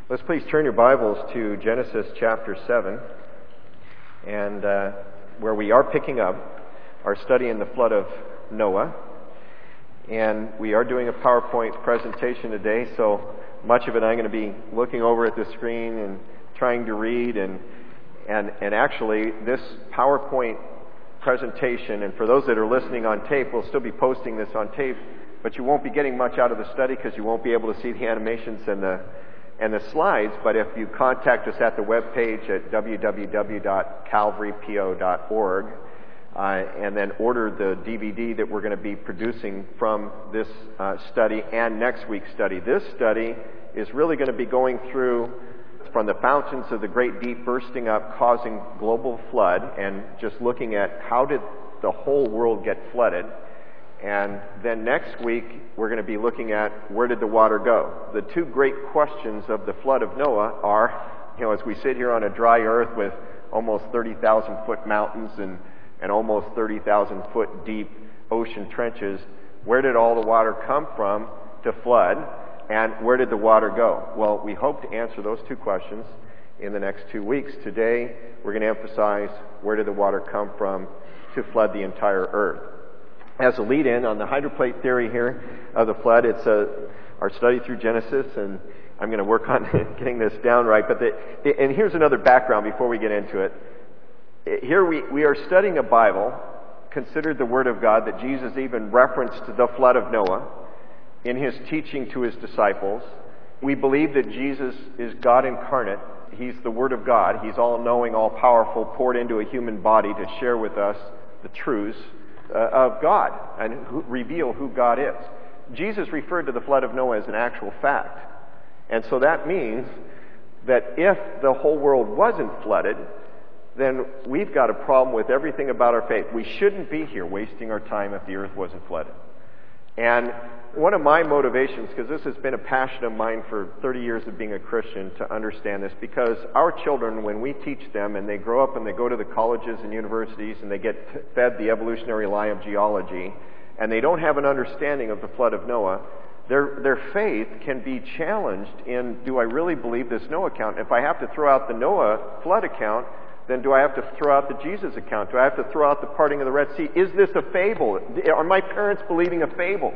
Let's please turn your Bibles to Genesis chapter 7, and where we are picking up our study in the flood of Noah. And we are doing a PowerPoint presentation today, so much of it I'm going to be looking over at the screen and trying to read. And actually, this PowerPoint presentation, and for those that are listening on tape, we'll still be posting this on tape, but you won't be getting much out of the study because you won't be able to see the animations and the slides. But if you contact us at the webpage at www.calvarypo.org and then order the DVD that we're going to be producing from this study and next week's study. This study is really going to be going through from the fountains of the great deep bursting up, causing global flood, and just looking at how did the whole world get flooded. And then next week, we're going to be looking at where did the water go? The two great questions of the flood of Noah are, as we sit here on a dry earth with almost 30,000 foot mountains and almost 30,000 foot deep ocean trenches, where did all the water come from to flood? And where did the water go? Well, we hope to answer those two questions in the next 2 weeks. Today, we're going to emphasize where did the water come from to flood the entire earth. As a lead-in on the hydroplate theory here of the flood, it's our study through Genesis, and I'm going to work on getting this down right. And here's another background before we get into it. Here we are studying a Bible, considered the Word of God, that Jesus even referenced the flood of Noah in his teaching to his disciples. We believe that Jesus is God incarnate. He's the Word of God. He's all-knowing, all-powerful, poured into a human body to share with us the truths of God and reveal who God is. Jesus referred to the flood of Noah as an actual fact. And so that means that if the whole world wasn't flooded, then we've got a problem with everything about our faith. We shouldn't be here wasting our time if the earth wasn't flooded. And one of my motivations, because this has been a passion of mine for 30 years of being a Christian, to understand this, because our children, when we teach them and they grow up and they go to the colleges and universities and they get fed the evolutionary lie of geology, and they don't have an understanding of the flood of Noah, their faith can be challenged in, do I really believe this Noah account? If I have to throw out the Noah flood account, then do I have to throw out the Jesus account? Do I have to throw out the parting of the Red Sea? Is this a fable? Are my parents believing a fable?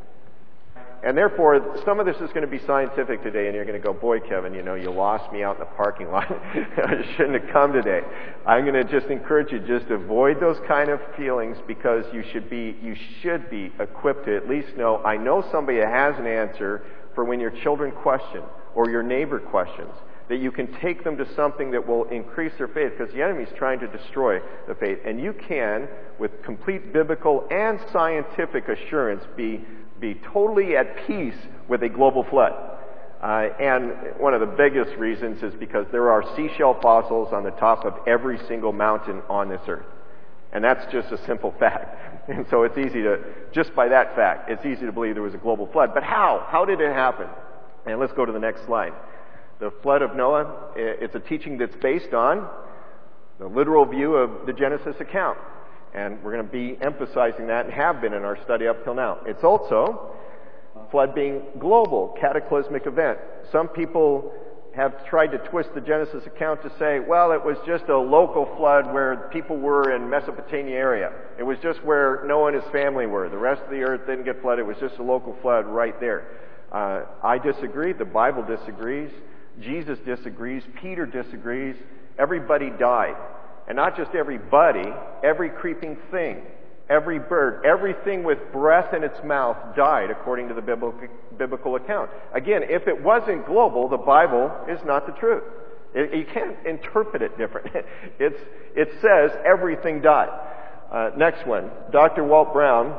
And therefore, some of this is going to be scientific today, and you're going to go, boy, Kevin, you lost me out in the parking lot. I shouldn't have come today. I'm going to just encourage you, just avoid those kind of feelings, because you should be equipped to at least know, I know somebody that has an answer for when your children question or your neighbor questions, that you can take them to something that will increase their faith, because the enemy's trying to destroy the faith. And you can, with complete biblical and scientific assurance, be totally at peace with a global flood. And one of the biggest reasons is because there are seashell fossils on the top of every single mountain on this earth. And that's just a simple fact. And so it's easy to, just by that fact, it's easy to believe there was a global flood. But how? How did it happen? And let's go to the next slide. The flood of Noah, it's a teaching that's based on the literal view of the Genesis account. And we're going to be emphasizing that, and have been in our study up till now. It's also flood being global, cataclysmic event. Some people have tried to twist the Genesis account to say, well, it was just a local flood where people were in Mesopotamia area. It was just where Noah and his family were. The rest of the earth didn't get flooded. It was just a local flood right there. I disagree. The Bible disagrees. Jesus disagrees. Peter disagrees. Everybody died. And not just everybody, every creeping thing, every bird, everything with breath in its mouth died according to the biblical account. Again, if it wasn't global, the Bible is not the truth. You can't interpret it different. It says everything died. Next one. Dr. Walt Brown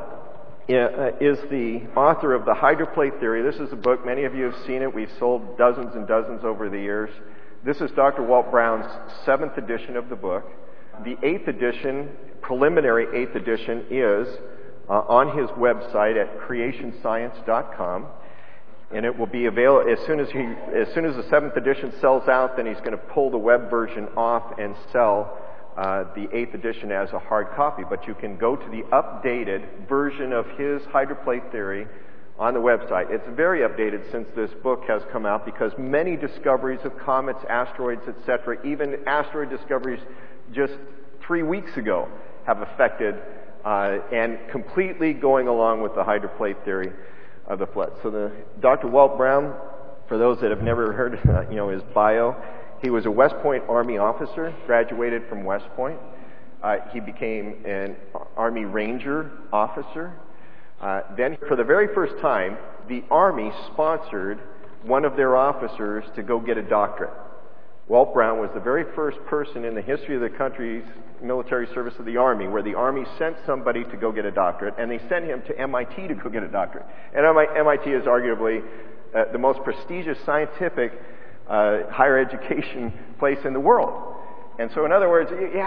is the author of The Hydroplate Theory. This is a book. Many of you have seen it. We've sold dozens and dozens over the years. This is Dr. Walt Brown's 7th edition of the book. The 8th edition, preliminary 8th edition, is on his website at creationscience.com. And it will be available as soon as the 7th edition sells out, then he's going to pull the web version off and sell the 8th edition as a hard copy. But you can go to the updated version of his hydroplate theory on the website. It's very updated since this book has come out because many discoveries of comets, asteroids, etc., even asteroid discoveries just 3 weeks ago have affected and completely going along with the hydroplate theory of the flood. So Dr. Walt Brown, for those that have never heard his bio, he was a West Point Army officer, graduated from West Point. He became an Army Ranger officer. Then, for the very first time, the Army sponsored one of their officers to go get a doctorate. Walt Brown was the very first person in the history of the country's military service of the Army where the Army sent somebody to go get a doctorate, and they sent him to MIT to go get a doctorate. And MIT is arguably the most prestigious scientific higher education place in the world. And so, in other words, you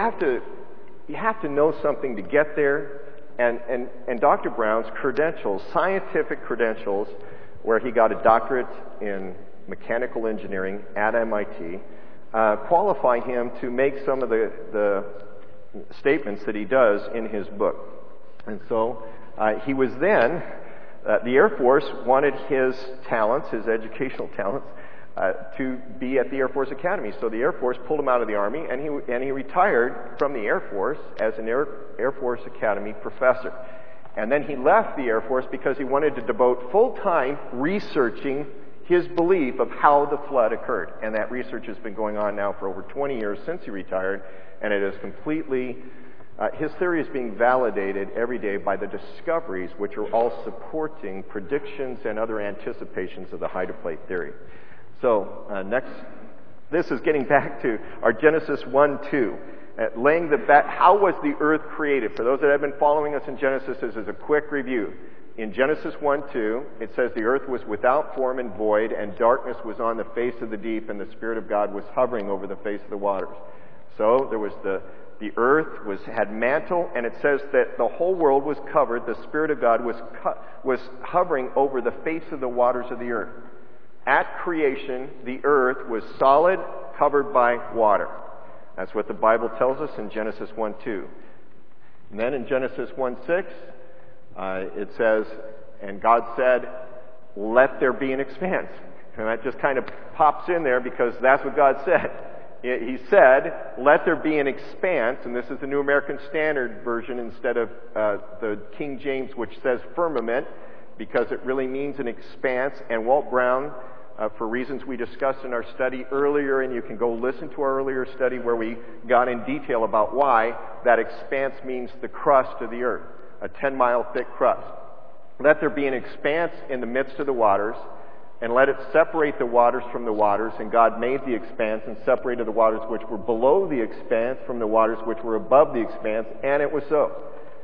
have to know something to get there. And Dr. Brown's credentials, scientific credentials, where he got a doctorate in mechanical engineering at MIT, qualify him to make some of the statements that he does in his book. And so he was then, the Air Force wanted his talents, his educational talents, to be at the Air Force Academy. So the Air Force pulled him out of the Army, and he retired from the Air Force as an Air Force Academy professor. And then he left the Air Force because he wanted to devote full time researching his belief of how the flood occurred. And that research has been going on now for over 20 years since he retired, and it is completely, his theory is being validated every day by the discoveries which are all supporting predictions and other anticipations of the hydroplate theory. So next, this is getting back to our Genesis 1:2, laying how was the earth created? For those that have been following us in Genesis, this is a quick review. In Genesis 1:2, it says the earth was without form and void, and darkness was on the face of the deep, and the Spirit of God was hovering over the face of the waters. So there was the earth had mantle, and it says that the whole world was covered. The Spirit of God was hovering over the face of the waters of the earth. At creation, the earth was solid, covered by water. That's what the Bible tells us in Genesis 1:2. And then in Genesis 1:6, it says, and God said, let there be an expanse. And that just kind of pops in there because that's what God said. He said, let there be an expanse, and this is the New American Standard Version instead of the King James, which says firmament, because it really means an expanse. And Walt Brown, for reasons we discussed in our study earlier, and you can go listen to our earlier study where we got in detail about why that expanse means the crust of the earth, a 10-mile thick crust. Let there be an expanse in the midst of the waters, and let it separate the waters from the waters. And God made the expanse and separated the waters which were below the expanse from the waters which were above the expanse, and it was so.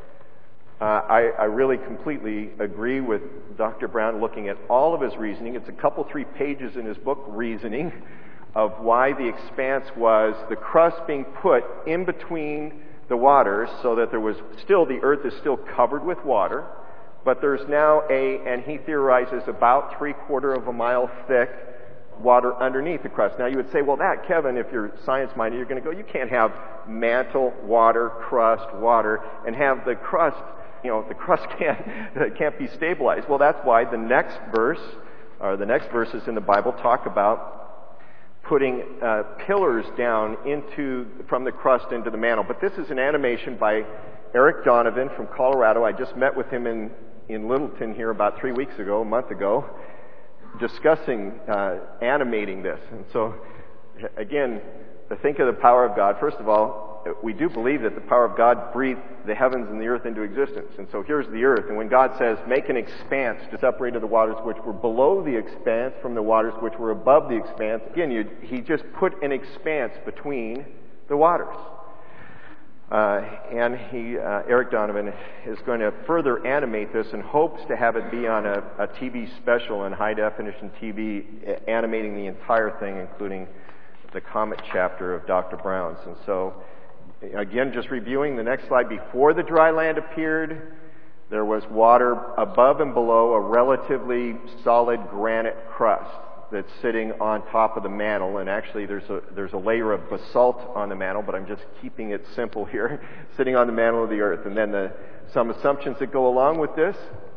I really completely agree with Dr. Brown looking at all of his reasoning. It's a 3 pages in his book, Reasoning, of why the expanse was the crust being put in between the waters so that there was still, the earth is still covered with water, but there's now and he theorizes about 3/4 of a mile thick water underneath the crust. Now you would say, well, Kevin, if you're science-minded, you're going to go, you can't have mantle, water, crust, water, and have the crust, the crust can't be stabilized. Well, that's why the next verses in the Bible talk about putting pillars down from the crust into the mantle. But this is an animation by Eric Donovan from Colorado. I just met with him in Littleton here about 3 weeks ago, a month ago, discussing animating this. And so, again, to think of the power of God, first of all, we do believe that the power of God breathed the heavens and the earth into existence. And so here's the earth. And when God says, make an expanse to separate the waters which were below the expanse from the waters which were above the expanse, again, he just put an expanse between the waters. And Eric Donovan is going to further animate this and hopes to have it be on a TV special in high-definition TV, animating the entire thing, including the comet chapter of Dr. Brown's. And so, again, just reviewing the next slide, before the dry land appeared, there was water above and below a relatively solid granite crust that's sitting on top of the mantle. And actually there's a layer of basalt on the mantle, but I'm just keeping it simple here, sitting on the mantle of the earth. And then some assumptions that go along with this.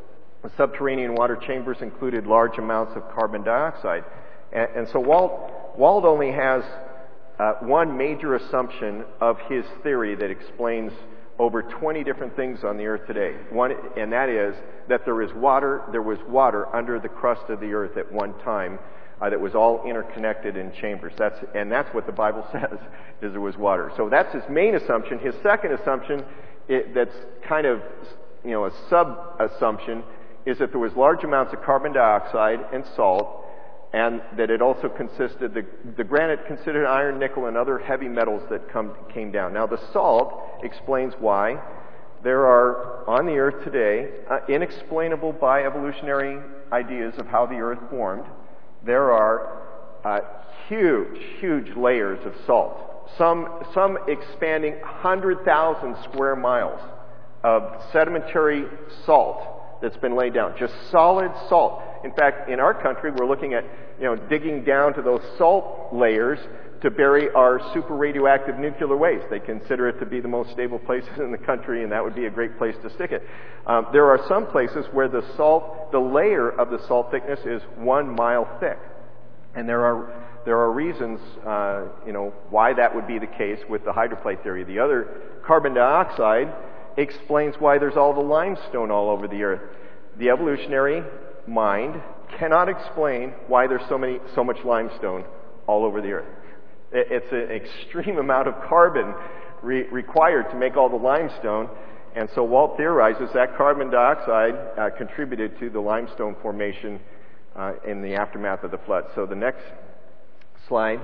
The subterranean water chambers included large amounts of carbon dioxide. And so Wald only has one major assumption of his theory that explains over 20 different things on the earth today. One, and that is that there was water under the crust of the earth at one time that was all interconnected in chambers. That's what the Bible says, is there was water. So that's his main assumption. His second assumption, that's kind of, a sub-assumption, is that there was large amounts of carbon dioxide and salt, and that it also consisted, the granite considered iron, nickel, and other heavy metals that came down. Now the salt explains why there are, on the earth today, inexplainable by evolutionary ideas of how the earth formed, there are huge layers of salt. Some expanding 100,000 square miles of sedimentary salt that's been laid down. Just solid salt. In fact, in our country, we're looking at, digging down to those salt layers to bury our super radioactive nuclear waste. They consider it to be the most stable places in the country, and that would be a great place to stick it. There are some places where the layer of the salt thickness is 1 mile thick. And there are reasons, why that would be the case with the hydroplate theory. The other, carbon dioxide, explains why there's all the limestone all over the earth. The evolutionary mind cannot explain why there's so much limestone all over the earth. It's an extreme amount of carbon required to make all the limestone, and so Walt theorizes that carbon dioxide contributed to the limestone formation in the aftermath of the flood. So the next slide,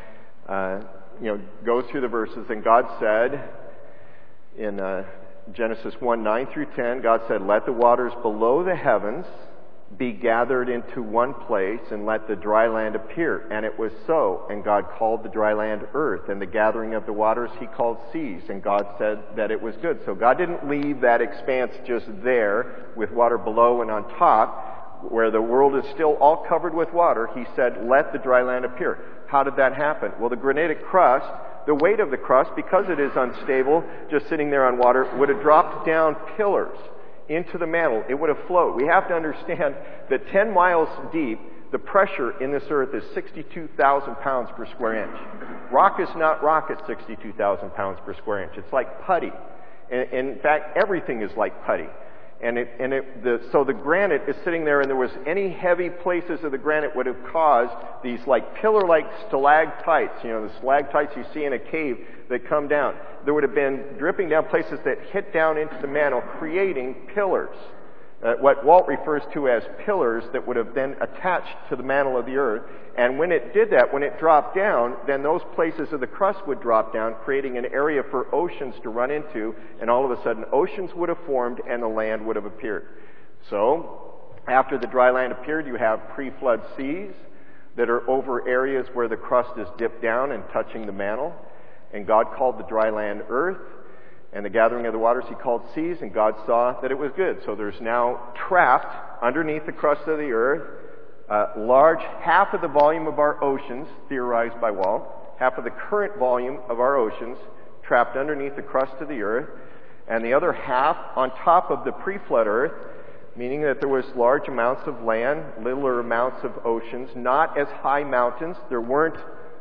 goes through the verses, and God said in Genesis 1:9 through 10, God said, "Let the waters below the heavens be gathered into one place, and let the dry land appear." And it was so. And God called the dry land earth, and the gathering of the waters he called seas. And God said that it was good. So God didn't leave that expanse just there with water below and on top, where the world is still all covered with water. He said, let the dry land appear. How did that happen? Well, the granitic crust, the weight of the crust, because it is unstable, just sitting there on water, would have dropped down pillars into the mantle. It would have flowed. We have to understand that 10 miles deep, the pressure in this earth is 62,000 pounds per square inch. Rock is not rock at 62,000 pounds per square inch. It's like putty. And in fact, everything is like putty. So the granite is sitting there, and there was any heavy places of the granite would have caused these like pillar-like stalactites, the stalactites you see in a cave that come down. There would have been dripping down places that hit down into the mantle, creating pillars. What Walt refers to as pillars that would have then attached to the mantle of the earth. And when it did that, when it dropped down, then those places of the crust would drop down, creating an area for oceans to run into, and all of a sudden oceans would have formed and the land would have appeared. So, after the dry land appeared, you have pre-flood seas that are over areas where the crust is dipped down and touching the mantle. And God called the dry land earth, and the gathering of the waters he called seas, and God saw that it was good. So there's now trapped underneath the crust of the earth, half of the volume of our oceans, theorized by Walt, half of the current volume of our oceans trapped underneath the crust of the earth, and the other half on top of the pre-flood earth, meaning that there was large amounts of land, littler amounts of oceans, not as high mountains. There weren't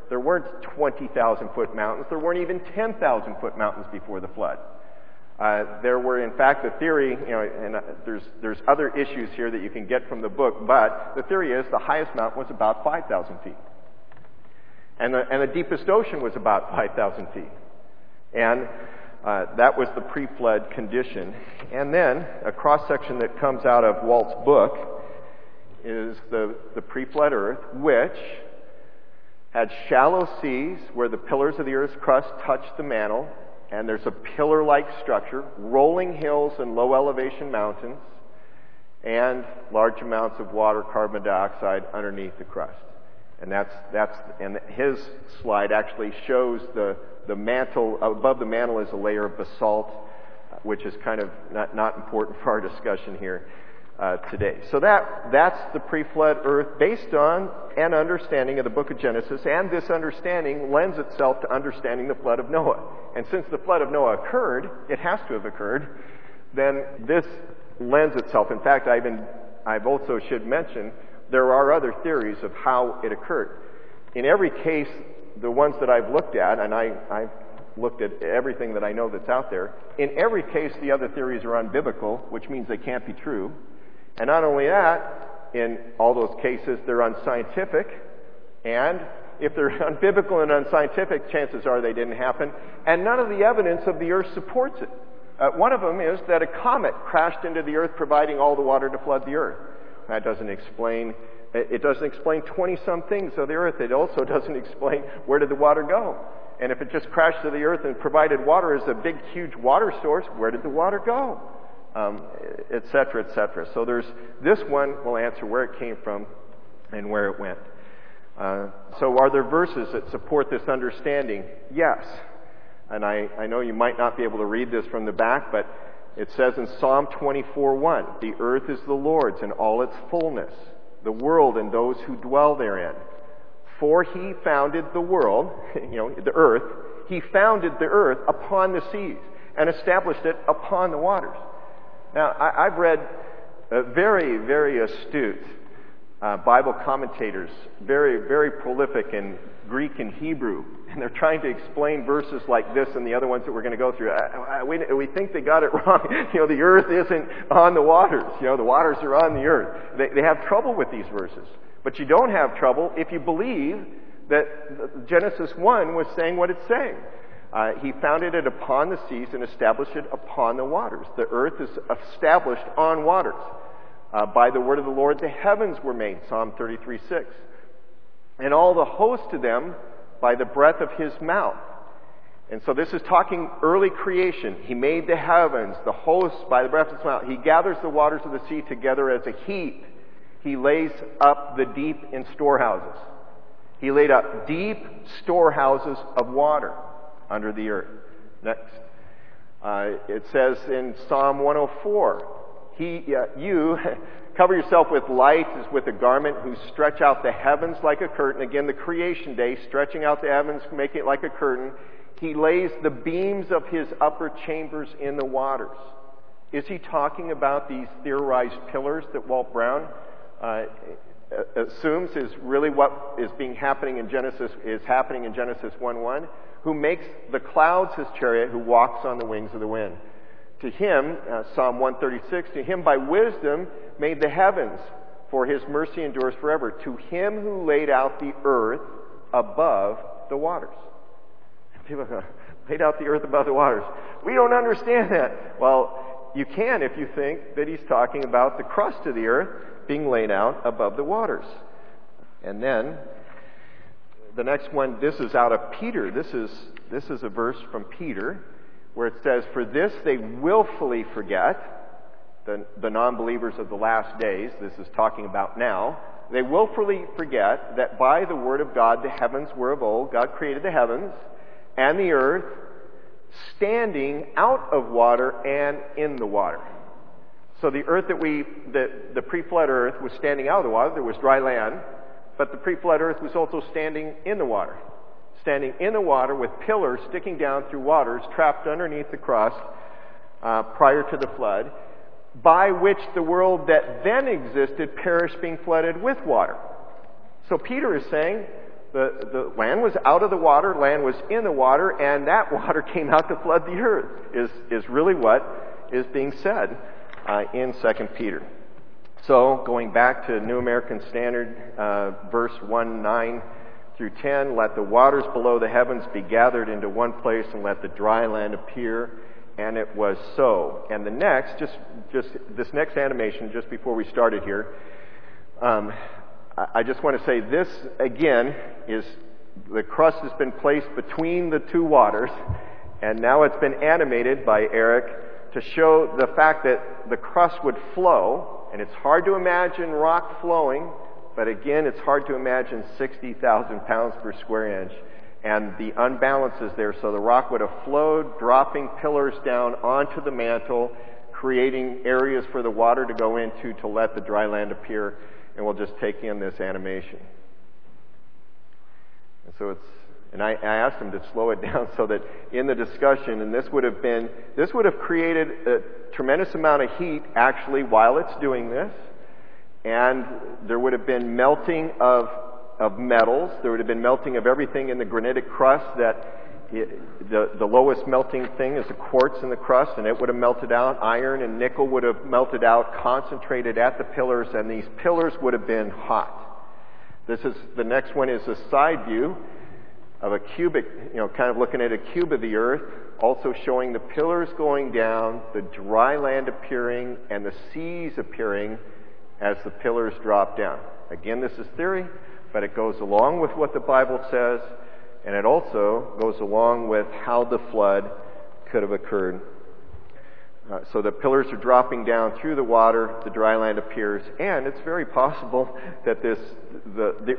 20,000-foot mountains. There weren't even 10,000-foot mountains before the flood. There were, in fact, the theory, and there's other issues here that you can get from the book, but the theory is the highest mountain was about 5,000 feet. And the deepest ocean was about 5,000 feet. And that was the pre-flood condition. And then a cross-section that comes out of Walt's book is the pre-flood earth, which had shallow seas where the pillars of the earth's crust touched the mantle, and there's a pillar-like structure, rolling hills and low-elevation mountains, and large amounts of water, carbon dioxide underneath the crust. And his slide actually shows the mantle. Above the mantle is a layer of basalt, which is kind of not important for our discussion here today. So that's the pre-flood earth based on an understanding of the book of Genesis, and this understanding lends itself to understanding the flood of Noah. And since the flood of Noah occurred, it has to have occurred, then this lends itself. In fact, I've also should mention there are other theories of how it occurred. In every case, the ones that I've looked at, and I've looked at everything that I know that's out there, in every case the other theories are unbiblical, which means they can't be true. And not only that, in all those cases they're unscientific, and if they're unbiblical and unscientific, chances are they didn't happen, and none of the evidence of the earth supports it. One of them is that a comet crashed into the earth providing all the water to flood the earth. That doesn't explain 20-some things of the earth. It also doesn't explain where did the water go. And if it just crashed to the earth and provided water as a big, huge water source, where did the water go? Et cetera, et cetera. So this one will answer where it came from and where it went. So are there verses that support this understanding? Yes. And I know you might not be able to read this from the back, but it says in Psalm 24:1, "The earth is the Lord's and all its fullness, the world and those who dwell therein. For he founded the world," the earth, "he founded the earth upon the seas and established it upon the waters." Now, I've read very, very astute Bible commentators, very, very prolific in Greek and Hebrew, and they're trying to explain verses like this and the other ones that we're going to go through. We think they got it wrong. The earth isn't on the waters. The waters are on the earth. They have trouble with these verses. But you don't have trouble if you believe that Genesis 1 was saying what it's saying. He founded it upon the seas and established it upon the waters. The earth is established on waters. By the word of the Lord the heavens were made, Psalm 33:6. And all the host to them by the breath of his mouth. And so this is talking early creation. He made the heavens, the hosts by the breath of his mouth. He gathers the waters of the sea together as a heap. He lays up the deep in storehouses. He laid up deep storehouses of water under the earth. Next. It says in Psalm 104, you cover yourself with light as with a garment, who stretch out the heavens like a curtain. Again, the creation day, stretching out the heavens, making it like a curtain. He lays the beams of his upper chambers in the waters. Is he talking about these theorized pillars that Walt Brown assumes is really what is happening in Genesis 1:1? Who makes the clouds his chariot, who walks on the wings of the wind. To him, Psalm 136, to him by wisdom made the heavens, for his mercy endures forever. To him who laid out the earth above the waters. People go, laid out the earth above the waters. We don't understand that. Well, you can if you think that he's talking about the crust of the earth being laid out above the waters. And then, the next one, this is out of Peter. This is a verse from Peter, where it says, "For this they willfully forget," the non-believers of the last days, this is talking about now, "they willfully forget that by the word of God the heavens were of old." God created the heavens and the earth, standing out of water and in the water. So the earth the pre-flood earth was standing out of the water. There was dry land, but the pre-flood earth was also standing in the water. Standing in the water with pillars sticking down through waters trapped underneath the crust prior to the flood, by which the world that then existed perished, being flooded with water. So Peter is saying the land was out of the water, land was in the water, and that water came out to flood the earth, is really what is being said in 2 Peter. So going back to New American Standard, verse 1:9 through 10, "Let the waters below the heavens be gathered into one place, and let the dry land appear. And it was so." And the next, just this next animation, just before we started here, I just want to say this again is the crust has been placed between the two waters, and now it's been animated by Eric to show the fact that the crust would flow, and it's hard to imagine rock flowing. But again, it's hard to imagine 60,000 pounds per square inch and the unbalances there. So the rock would have flowed, dropping pillars down onto the mantle, creating areas for the water to go into to let the dry land appear. And we'll just take in this animation. And so And I asked him to slow it down so that in the discussion, and this would have created a tremendous amount of heat actually while it's doing this, and there would have been melting of metals. There would have been melting of everything in the granitic crust. The lowest melting thing is the quartz in the crust, and it would have melted out. Iron and nickel would have melted out, concentrated at the pillars, and these pillars would have been hot. The next one is a side view of a cubic, kind of looking at a cube of the earth, also showing the pillars going down, the dry land appearing, and the seas appearing as the pillars drop down. Again, this is theory, but it goes along with what the Bible says, and it also goes along with how the flood could have occurred. So the pillars are dropping down through the water, the dry land appears, and it's very possible that the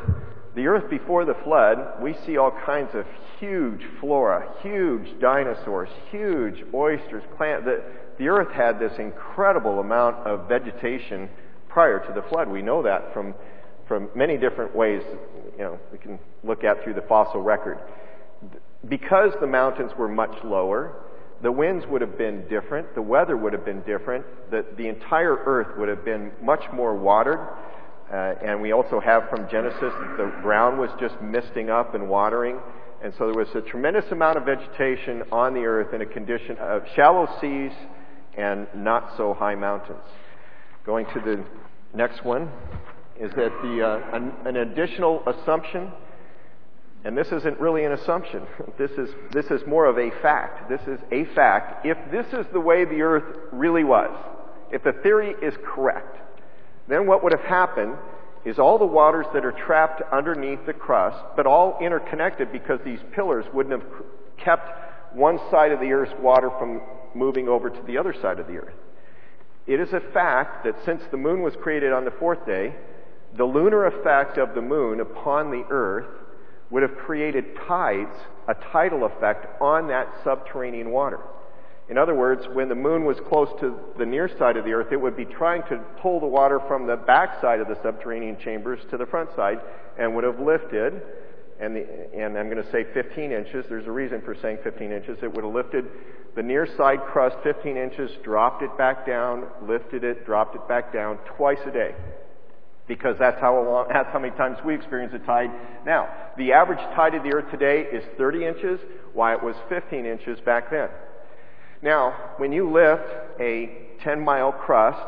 earth before the flood, we see all kinds of huge flora, huge dinosaurs, huge oysters, plants. The earth had this incredible amount of vegetation prior to the flood. We know that from many different ways, we can look at through the fossil record. Because the mountains were much lower, the winds would have been different, the weather would have been different, the entire earth would have been much more watered. And we also have from Genesis that the ground was just misting up and watering. And so there was a tremendous amount of vegetation on the earth in a condition of shallow seas and not so high mountains. Going to the next one is that an additional assumption, and this isn't really an assumption. This is more of a fact. This is a fact. If this is the way the earth really was, if the theory is correct, then what would have happened is all the waters that are trapped underneath the crust, but all interconnected because these pillars wouldn't have kept one side of the earth's water from moving over to the other side of the earth. It is a fact that since the moon was created on the fourth day, the lunar effect of the moon upon the earth would have created tides, a tidal effect on that subterranean water. In other words, when the moon was close to the near side of the earth, it would be trying to pull the water from the back side of the subterranean chambers to the front side and would have lifted, and I'm going to say 15 inches. There's a reason for saying 15 inches. It would have lifted the near side crust 15 inches, dropped it back down, lifted it, dropped it back down twice a day. Because that's how many times we experience a tide. Now, the average tide of the earth today is 30 inches, while it was 15 inches back then. Now, when you lift a 10-mile crust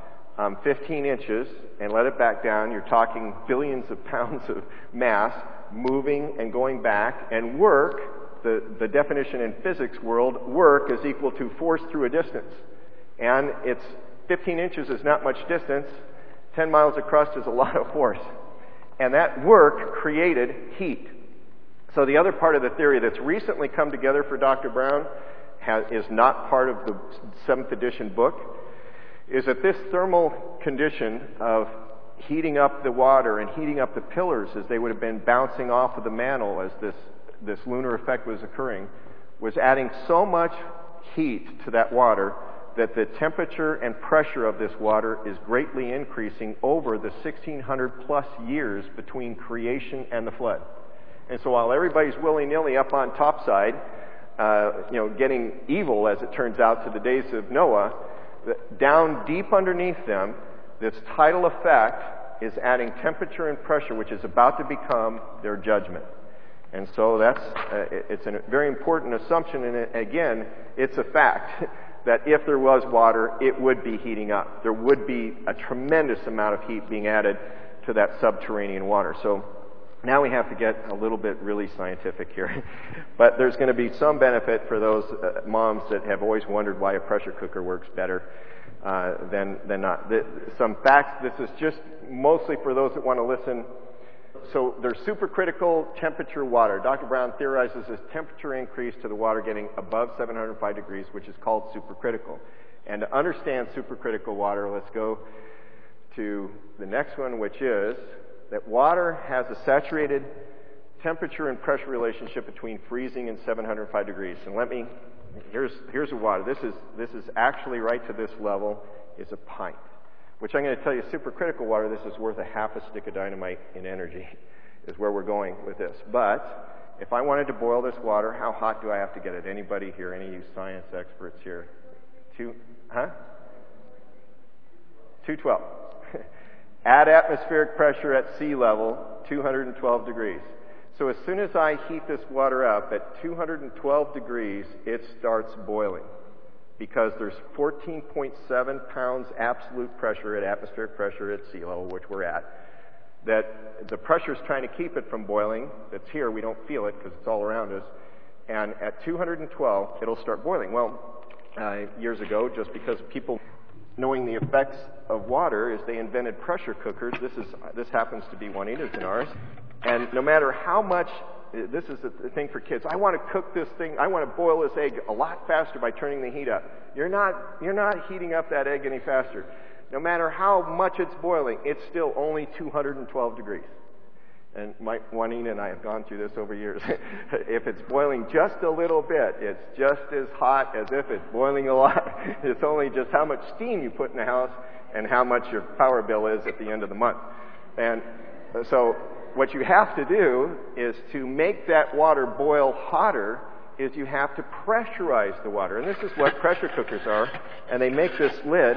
15 inches and let it back down, you're talking billions of pounds of mass moving and going back, and work, the definition in physics world, work is equal to force through a distance. And it's 15 inches is not much distance. 10 miles of crust is a lot of force. And that work created heat. So the other part of the theory that's recently come together for Dr. Brown is not part of the 7th edition book, is that this thermal condition of heating up the water and heating up the pillars as they would have been bouncing off of the mantle as this lunar effect was occurring, was adding so much heat to that water that the temperature and pressure of this water is greatly increasing over the 1,600 plus years between creation and the flood. And so while everybody's willy-nilly up on topside, getting evil, as it turns out, to the days of Noah, down deep underneath them, this tidal effect is adding temperature and pressure, which is about to become their judgment. And so it's a very important assumption, and again, it's a fact that if there was water, it would be heating up. There would be a tremendous amount of heat being added to that subterranean water. So now we have to get a little bit really scientific here. But there's going to be some benefit for those moms that have always wondered why a pressure cooker works better than not. Some facts, this is just mostly for those that want to listen. So there's supercritical temperature water. Dr. Brown theorizes this temperature increase to the water getting above 705 degrees, which is called supercritical. And to understand supercritical water, let's go to the next one, which is that water has a saturated temperature and pressure relationship between freezing and 705 degrees. And here's a water. This is actually right to this level is a pint, which I'm going to tell you, supercritical water, this is worth a half a stick of dynamite in energy, is where we're going with this. But If I wanted to boil this water, how hot do I have to get it? Anybody here? Any of you science experts here? 212. At atmospheric pressure at sea level, 212 degrees. So as soon as I heat this water up at 212 degrees, it starts boiling. Because there's 14.7 pounds absolute pressure at atmospheric pressure at sea level, which we're at, that the pressure's trying to keep it from boiling. That's here. We don't feel it because it's all around us. And at 212, it'll start boiling. Well, years ago, just because people knowing the effects of water, is they invented pressure cookers. This happens to be Juanita's and ours. And no matter how much, this is the thing for kids. I want to cook this thing. I want to boil this egg a lot faster by turning the heat up. You're not heating up that egg any faster. No matter how much it's boiling, it's still only 212 degrees. And Juanita and I have gone through this over years. If it's boiling just a little bit, it's just as hot as if it's boiling a lot. It's only just how much steam you put in the house and how much your power bill is at the end of the month. And so what you have to do is to make that water boil hotter is you have to pressurize the water. And this is what pressure cookers are. And they make this lid.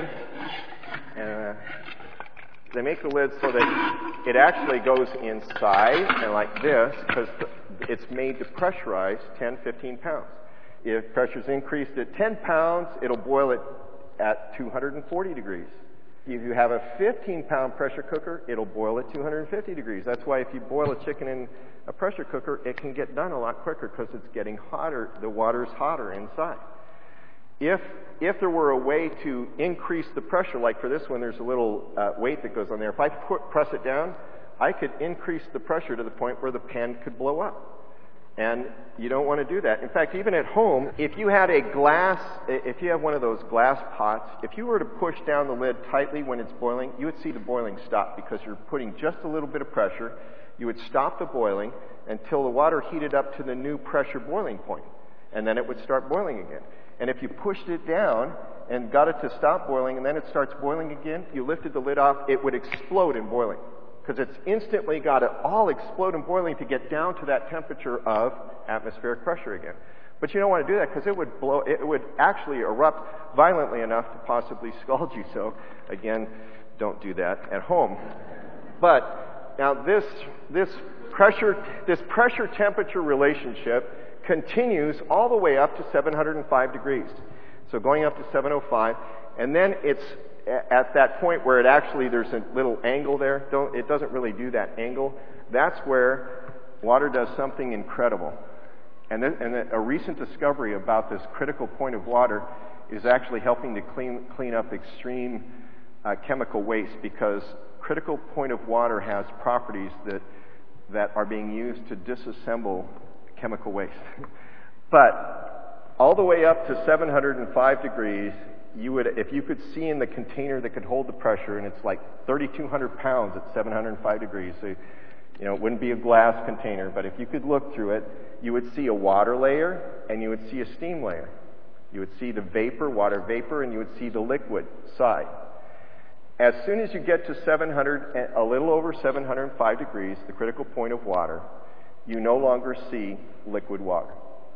They make the lid so that it actually goes inside and like this because it's made to pressurize 10, 15 pounds. If pressure's increased at 10 pounds, it'll boil it at 240 degrees. If you have a 15-pound pressure cooker, it'll boil at 250 degrees. That's why if you boil a chicken in a pressure cooker, it can get done a lot quicker because it's getting hotter. The water's hotter inside. If there were a way to increase the pressure, like for this one, there's a little weight that goes on there. If I press it down, I could increase the pressure to the point where the pan could blow up. And you don't want to do that. In fact, even at home, if you have one of those glass pots, if you were to push down the lid tightly when it's boiling, you would see the boiling stop because you're putting just a little bit of pressure. You would stop the boiling until the water heated up to the new pressure boiling point, and then it would start boiling again. And if you pushed it down and got it to stop boiling and then it starts boiling again, you lifted the lid off, it would explode in boiling. Because it's instantly got to all explode in boiling to get down to that temperature of atmospheric pressure again. But you don't want to do that because it would actually erupt violently enough to possibly scald you. So again, don't do that at home. But now this pressure temperature relationship continues all the way up to 705 degrees. So going up to 705, and then it's at that point where there's a little angle there. It doesn't really do that angle. That's where water does something incredible. And a recent discovery about this critical point of water is actually helping to clean up extreme chemical waste, because critical point of water has properties that are being used to disassemble chemical waste. But all the way up to 705 degrees, if you could see in the container that could hold the pressure, and it's like 3,200 pounds at 705 degrees, so it wouldn't be a glass container, but if you could look through it, you would see a water layer and you would see a steam layer. You would see the water vapor, and you would see the liquid side. As soon as you get to a little over 705 degrees, the critical point of water, you no longer see liquid water.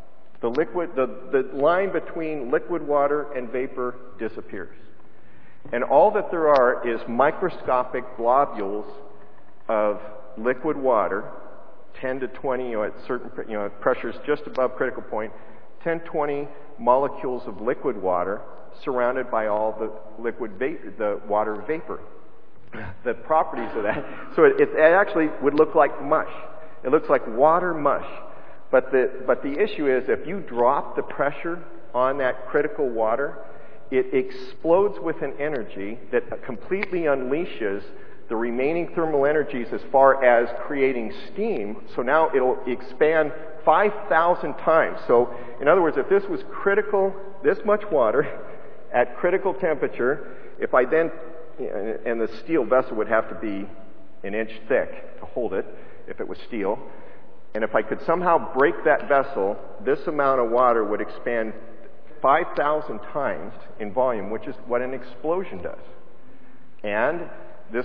The line between liquid water and vapor disappears. And all that there are is microscopic globules of liquid water, 10 to 20, at certain pressures just above critical point, 10, 20 molecules of liquid water surrounded by all the water vapor. The properties of that. So it actually would look like mush. It looks like water mush. But the issue is, if you drop the pressure on that critical water, it explodes with an energy that completely unleashes the remaining thermal energies as far as creating steam. So now it'll expand 5,000 times. So in other words, if this was critical, this much water at critical temperature, if I then, and the steel vessel would have to be an inch thick to hold it if it was steel. And if I could somehow break that vessel, this amount of water would expand 5,000 times in volume, which is what an explosion does. And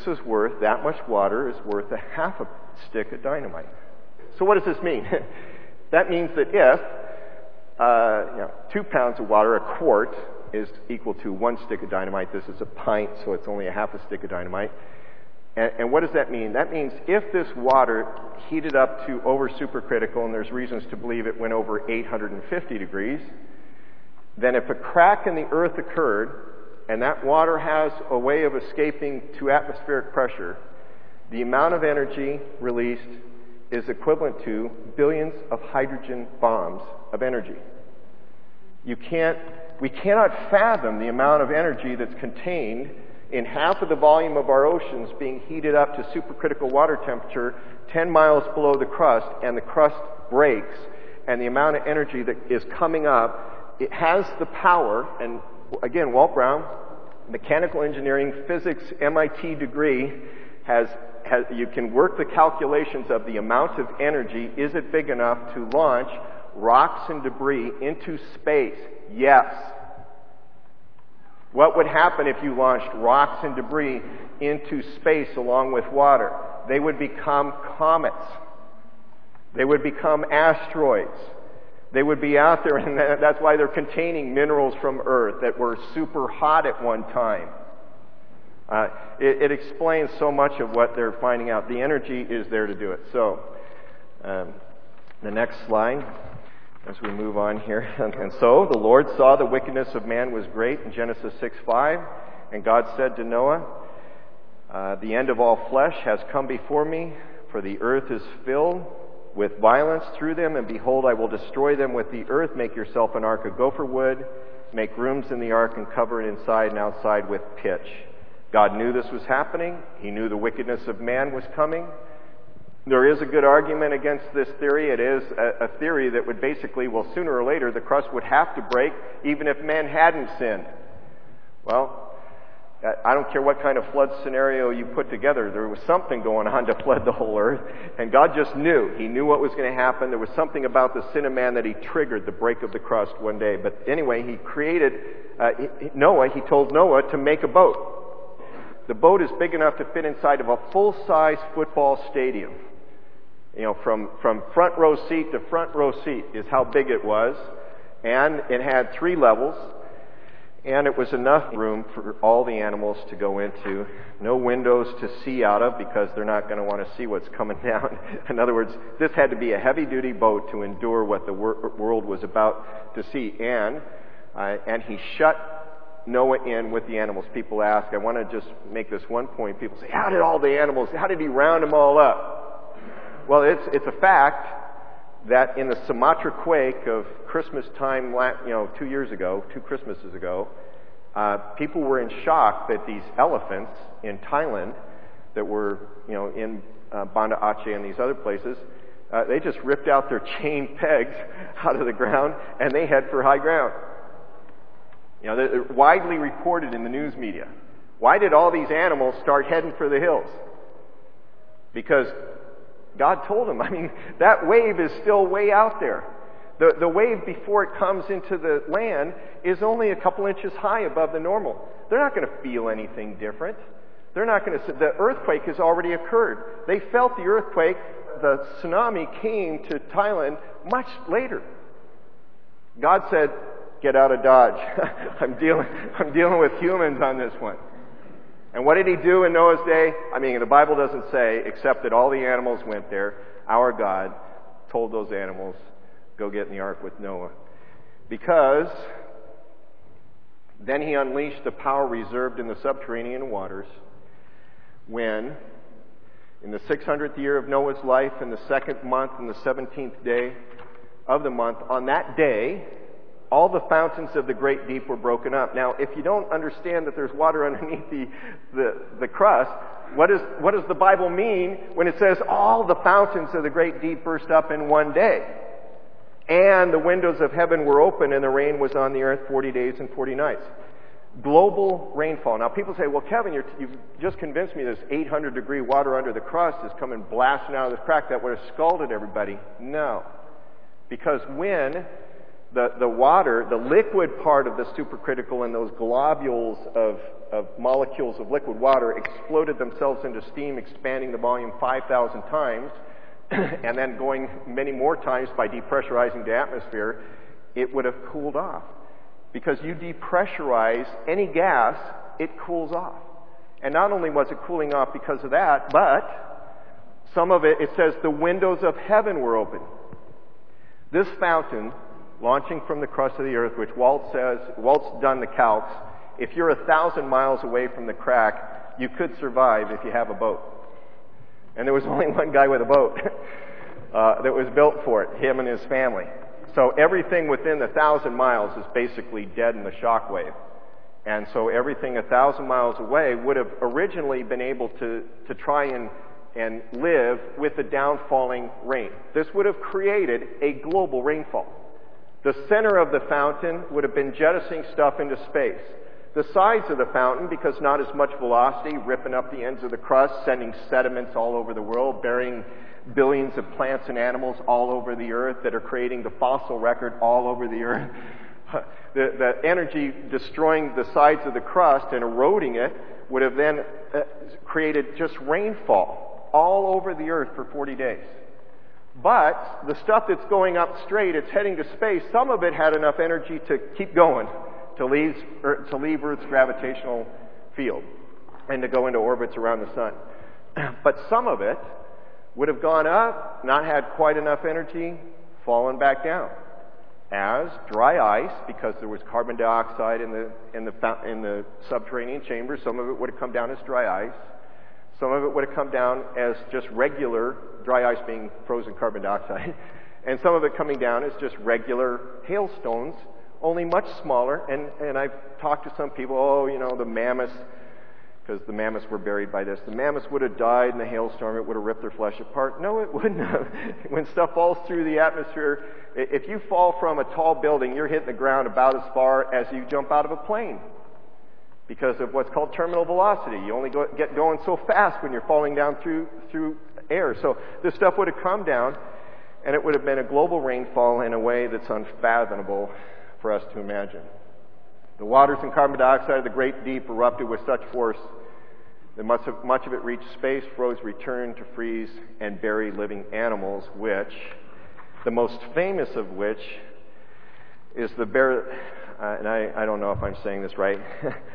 that much water is worth a half a stick of dynamite. So what does this mean? That means that if 2 pounds of water, a quart, is equal to 1 stick of dynamite. This is a pint, so it's only a half a stick of dynamite. And what does that mean? That means if this water heated up to over supercritical, and there's reasons to believe it went over 850 degrees, then if a crack in the earth occurred, and that water has a way of escaping to atmospheric pressure, the amount of energy released is equivalent to billions of hydrogen bombs of energy. We cannot fathom the amount of energy that's contained in half of the volume of our oceans being heated up to supercritical water temperature 10 miles below the crust, and the crust breaks, and the amount of energy that is coming up, it has the power, and again, Walt Brown, mechanical engineering, physics, MIT degree, you can work the calculations of the amount of energy. Is it big enough to launch rocks and debris into space? Yes. What would happen if you launched rocks and debris into space along with water? They would become comets. They would become asteroids. They would be out there, and that's why they're containing minerals from Earth that were super hot at one time. It explains so much of what they're finding out. The energy is there to do it. So, the next slide, as we move on here. And so the Lord saw the wickedness of man was great in Genesis 6:5, and God said to Noah, the end of all flesh has come before me, for the earth is filled with violence through them, and behold, I will destroy them with the earth. Make yourself an ark of gopher wood, make rooms in the ark, and cover it inside and outside with pitch. God knew this was happening. He knew the wickedness of man was coming. There is a good argument against this theory. It is a theory that would basically, well, sooner or later, the crust would have to break, even if man hadn't sinned. Well, I don't care what kind of flood scenario you put together. There was something going on to flood the whole earth, and God just knew. He knew what was going to happen. There was something about the sin of man that he triggered the break of the crust one day. But anyway, he created Noah. He told Noah to make a boat. The boat is big enough to fit inside of a full-size football stadium. You know, from front row seat to front row seat is how big it was. And it had 3 levels. And it was enough room for all the animals to go into. No windows to see out of, because they're not going to want to see what's coming down. In other words, this had to be a heavy-duty boat to endure what the world was about to see. And he shut Noah in with the animals. People ask, I want to just make this one point. People say, how did he round them all up? Well, it's a fact that in the Sumatra quake of Christmas time, 2 years ago, 2 Christmases ago, people were in shock that these elephants in Thailand that were, in Banda Aceh and these other places, they just ripped out their chain pegs out of the ground and they head for high ground. They're widely reported in the news media. Why did all these animals start heading for the hills? Because God told them. I mean, that wave is still way out there. The wave before it comes into the land is only a couple inches high above the normal. They're not going to feel anything different. They're not going to. The earthquake has already occurred. They felt the earthquake. The tsunami came to Thailand much later. God said, "Get out of Dodge. I'm dealing with humans on this one." And what did he do in Noah's day? I mean, the Bible doesn't say, except that all the animals went there. Our God told those animals, go get in the ark with Noah. Because then he unleashed the power reserved in the subterranean waters when, in the 600th year of Noah's life, in the 2nd month, and the 17th day of the month, on that day, all the fountains of the great deep were broken up. Now, if you don't understand that there's water underneath the crust, what does the Bible mean when it says all the fountains of the great deep burst up in one day? And the windows of heaven were open and the rain was on the earth 40 days and 40 nights. Global rainfall. Now, people say, well, Kevin, you've just convinced me this 800-degree water under the crust is coming blasting out of this crack. That would have scalded everybody. No. Because when the water, the liquid part of the supercritical and those globules of molecules of liquid water exploded themselves into steam, expanding the volume 5,000 times and then going many more times by depressurizing the atmosphere, it would have cooled off. Because you depressurize any gas, it cools off. And not only was it cooling off because of that, but some of it says the windows of heaven were open. This fountain, launching from the crust of the earth, which Walt's done the calcs, if you're 1,000 miles away from the crack, you could survive if you have a boat. And there was only one guy with a boat that was built for it, him and his family. So everything within 1,000 miles is basically dead in the shock wave. And so everything 1,000 miles away would have originally been able to try and live with the downfalling rain. This would have created a global rainfall. The center of the fountain would have been jettisoning stuff into space. The sides of the fountain, because not as much velocity, ripping up the ends of the crust, sending sediments all over the world, burying billions of plants and animals all over the earth that are creating the fossil record all over the earth. The energy destroying the sides of the crust and eroding it would have then created just rainfall all over the earth for 40 days. But the stuff that's going up straight, it's heading to space, some of it had enough energy to keep going, to leave Earth's gravitational field and to go into orbits around the sun. But some of it would have gone up, not had quite enough energy, fallen back down as dry ice, because there was carbon dioxide in the subterranean chamber. Some of it would have come down as dry ice. Some of it would have come down as just regular dry ice being frozen carbon dioxide. And some of it coming down as just regular hailstones, only much smaller. And I've talked to some people, the mammoths, because the mammoths were buried by this. The mammoths would have died in the hailstorm. It would have ripped their flesh apart. No, it wouldn't have. When stuff falls through the atmosphere, if you fall from a tall building, you're hitting the ground about as far as you jump out of a plane, because of what's called terminal velocity. You only get going so fast when you're falling down through air. So this stuff would have come down, and it would have been a global rainfall in a way that's unfathomable for us to imagine. The waters and carbon dioxide of the great deep erupted with such force that much of it reached space, froze, returned to freeze, and bury living animals, which, the most famous of which, is the and I don't know if I'm saying this right,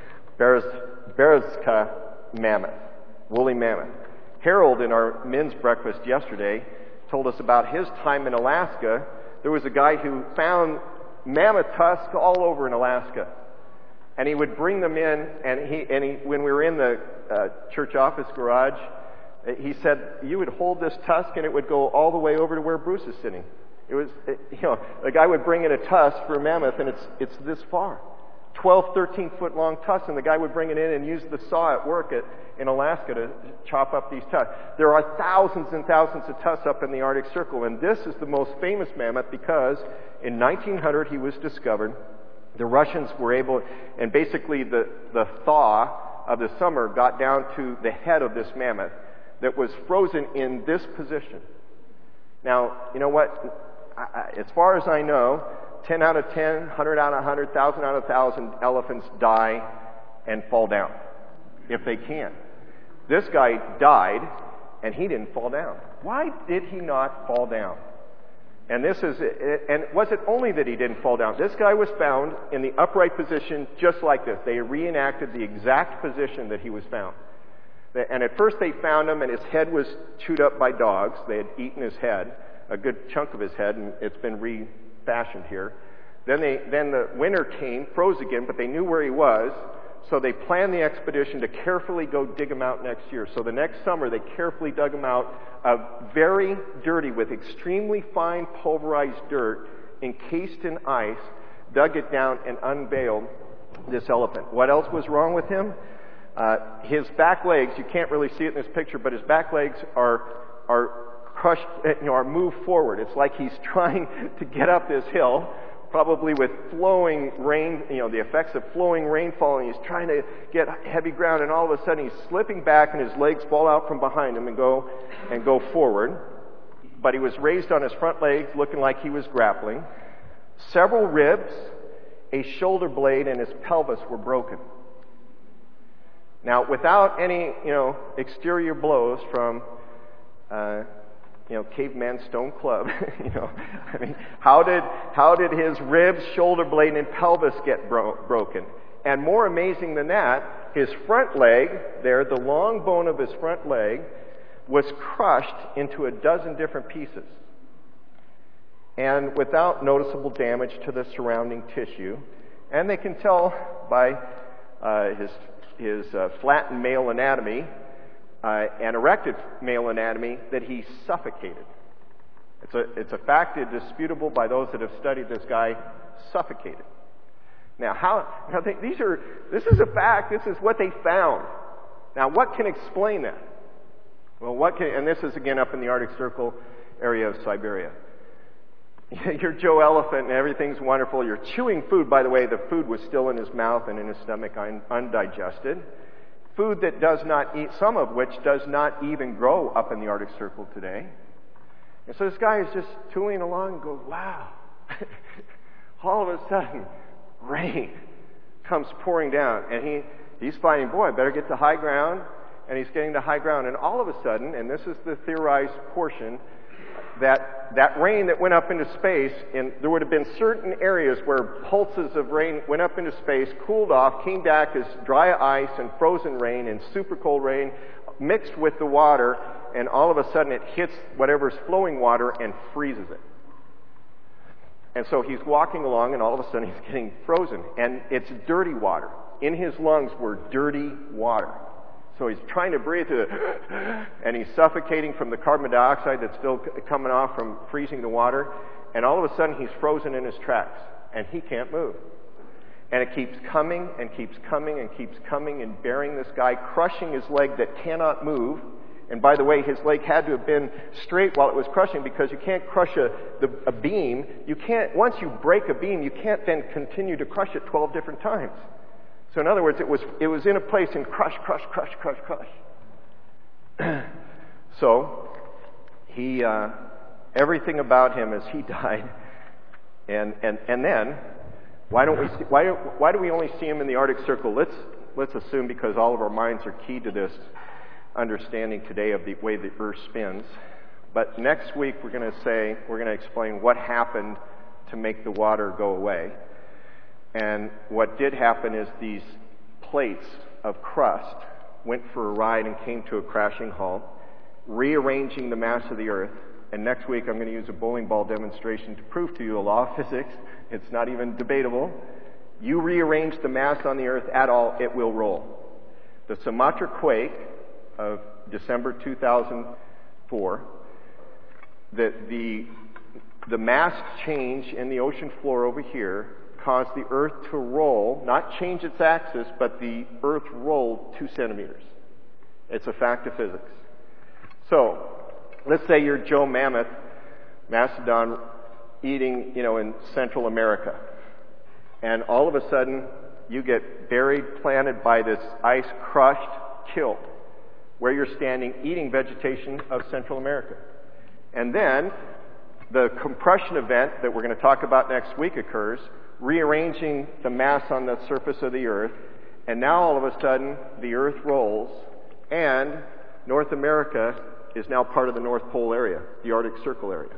Berezka mammoth, woolly mammoth. Harold, in our men's breakfast yesterday, told us about his time in Alaska. There was a guy who found mammoth tusks all over in Alaska. And he would bring them in, and when we were in the church office garage, he said, you would hold this tusk and it would go all the way over to where Bruce is sitting. The guy would bring in a tusk for a mammoth, and it's this far. 12, 13-foot long tusks, and the guy would bring it in and use the saw at work in Alaska to chop up these tusks. There are thousands and thousands of tusks up in the Arctic Circle, and this is the most famous mammoth because in 1900 he was discovered. The Russians were able, and basically the thaw of the summer got down to the head of this mammoth that was frozen in this position. Now, you know what? As far as I know, 10 out of 10, 100 out of 100, 1,000 out of 1,000 elephants die and fall down, if they can. This guy died, and he didn't fall down. Why did he not fall down? And was it only that he didn't fall down? This guy was found in the upright position just like this. They reenacted the exact position that he was found. And at first they found him, and his head was chewed up by dogs. They had eaten his head, a good chunk of his head, and it's been refashioned here. Then the winter came, froze again, but they knew where he was, so they planned the expedition to carefully go dig him out next year. So the next summer they carefully dug him out, very dirty with extremely fine pulverized dirt, encased in ice, dug it down and unveiled this elephant. What else was wrong with him? His back legs, you can't really see it in this picture, but his back legs are crushed, are moved forward. It's like he's trying to get up this hill, probably with flowing rain, the effects of flowing rainfall, and he's trying to get heavy ground, and all of a sudden he's slipping back and his legs fall out from behind him and go forward. But he was raised on his front legs, looking like he was grappling. Several ribs, a shoulder blade, and his pelvis were broken. Now, without any, exterior blows from, caveman stone club. I mean, how did his ribs, shoulder blade, and pelvis get broken? And more amazing than that, his front leg there, the long bone of his front leg, was crushed into a dozen different pieces. And without noticeable damage to the surrounding tissue. And they can tell by his flattened male anatomy and erected male anatomy that he suffocated. It's a fact indisputable by those that have studied this guy, suffocated. Now, this is a fact. This is what they found. Now, what can explain that? Well, and this is again up in the Arctic Circle area of Siberia. You're Joe Elephant and everything's wonderful. You're chewing food. By the way, the food was still in his mouth and in his stomach undigested. Food that does not eat, some of which does not even grow up in the Arctic Circle today. And so this guy is just chewing along and goes, wow. All of a sudden, rain comes pouring down. And he's finding, boy, I better get to high ground. And he's getting to high ground. And all of a sudden, and this is the theorized portion, that rain that went up into space, and there would have been certain areas where pulses of rain went up into space, cooled off, came back as dry ice and frozen rain and super cold rain mixed with the water, and all of a sudden it hits whatever's flowing water and freezes it. And so he's walking along, and all of a sudden he's getting frozen, and it's dirty water. In his lungs were dirty water. So he's trying to breathe through it, and he's suffocating from the carbon dioxide that's still coming off from freezing the water. And all of a sudden, he's frozen in his tracks, and he can't move. And it keeps coming and keeps coming and keeps coming and bearing this guy, crushing his leg that cannot move. And by the way, his leg had to have been straight while it was crushing, because you can't crush a beam. You can't, once you break a beam, you can't then continue to crush it 12 different times. So in other words, it was in a place and crush. So he, everything about him as he died, and then why do we only see him in the Arctic Circle? Let's assume, because all of our minds are keyed to this understanding today of the way the Earth spins. But next week we're going to explain what happened to make the water go away. And what did happen is these plates of crust went for a ride and came to a crashing halt, rearranging the mass of the Earth. And next week I'm going to use a bowling ball demonstration to prove to you a law of physics. It's not even debatable. You rearrange the mass on the Earth at all, it will roll. The Sumatra quake of December 2004, the mass change in the ocean floor over here caused the Earth to roll, not change its axis, but the Earth rolled 2 centimeters. It's a fact of physics. So, let's say you're Joe Mammoth, Mastodon, eating, in Central America. And all of a sudden, you get buried, planted by this ice, crushed, killed, where you're standing eating vegetation of Central America. And then, the compression event that we're going to talk about next week occurs, rearranging the mass on the surface of the Earth, and now all of a sudden the Earth rolls, and North America is now part of the North Pole area, the Arctic Circle area.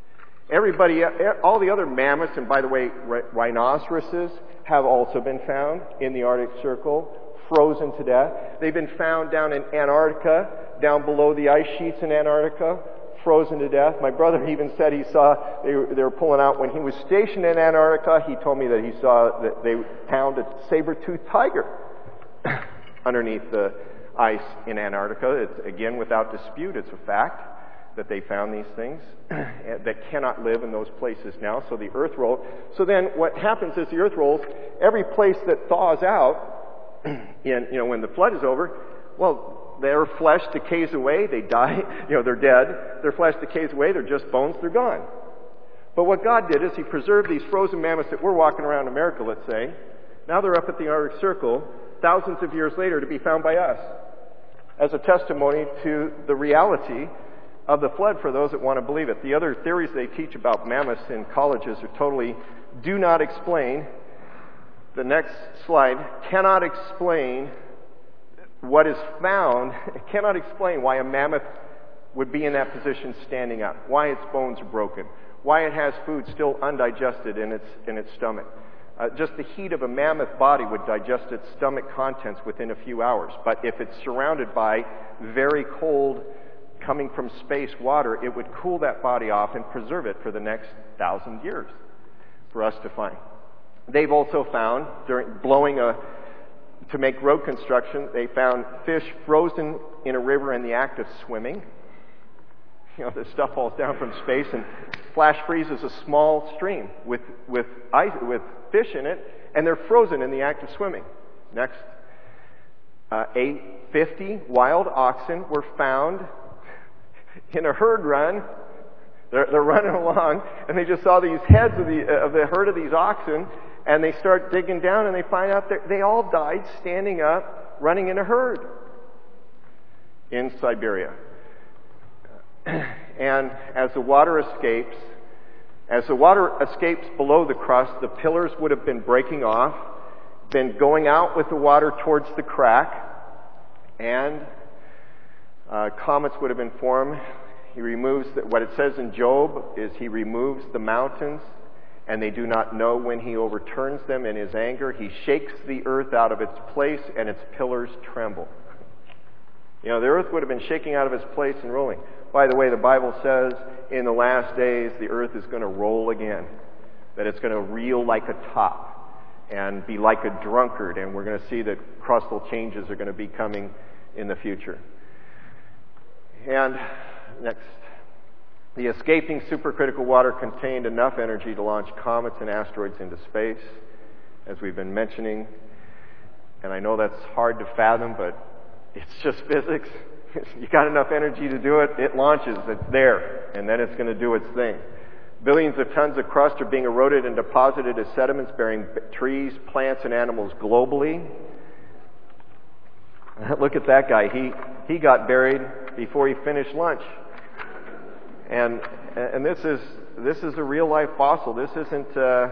All the other mammoths, and by the way, rhinoceroses, have also been found in the Arctic Circle, frozen to death. They've been found down in Antarctica, down below the ice sheets in Antarctica, frozen to death. My brother even said he saw they were pulling out when he was stationed in Antarctica. He told me that he saw that they found a saber-toothed tiger underneath the ice in Antarctica. It's, again, without dispute, it's a fact that they found these things that cannot live in those places now. So the Earth rolled. So then what happens is the Earth rolls. Every place that thaws out, when the flood is over, well, their flesh decays away, they die, they're dead. Their flesh decays away, they're just bones, they're gone. But what God did is He preserved these frozen mammoths that we're walking around America, let's say. Now they're up at the Arctic Circle, thousands of years later, to be found by us, as a testimony to the reality of the flood for those that want to believe it. The other theories they teach about mammoths in colleges are totally do not explain. The next slide cannot explain what is found. It cannot explain why a mammoth would be in that position standing up, why its bones are broken, why it has food still undigested in its stomach. Just the heat of a mammoth body would digest its stomach contents within a few hours. But if it's surrounded by very cold, coming from space water, it would cool that body off and preserve it for the next 1,000 years for us to find. They've also found, to make road construction, they found fish frozen in a river in the act of swimming. You know, this stuff falls down from space and flash freezes a small stream with ice, with fish in it, and they're frozen in the act of swimming. Next, 50 wild oxen were found in a herd run. They're running along, and they just saw these heads of the herd of these oxen, and they start digging down, and they find out that they all died standing up, running in a herd in Siberia. And as the water escapes below the crust, the pillars would have been breaking off, been going out with the water towards the crack, and comets would have been formed. He removes, what it says in Job is he removes the mountains, and they do not know when he overturns them in his anger. He shakes the earth out of its place, and its pillars tremble. You know, the earth would have been shaking out of its place and rolling. By the way, the Bible says in the last days the earth is going to roll again, that it's going to reel like a top and be like a drunkard, and we're going to see that crustal changes are going to be coming in the future. And next, the escaping supercritical water contained enough energy to launch comets and asteroids into space, as we've been mentioning. And I know that's hard to fathom, but it's just physics. You got enough energy to do it, it launches, it's there, and then it's going to do its thing. Billions of tons of crust are being eroded and deposited as sediments bearing trees, plants, and animals globally. Look at that guy. He got buried before he finished lunch. And this is a real life fossil. This isn't